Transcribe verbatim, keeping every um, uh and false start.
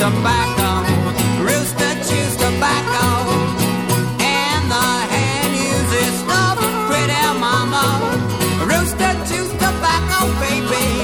tobacco. Rooster chews tobacco. And the hen uses snuff. Pretty mama. Rooster chews tobacco, baby.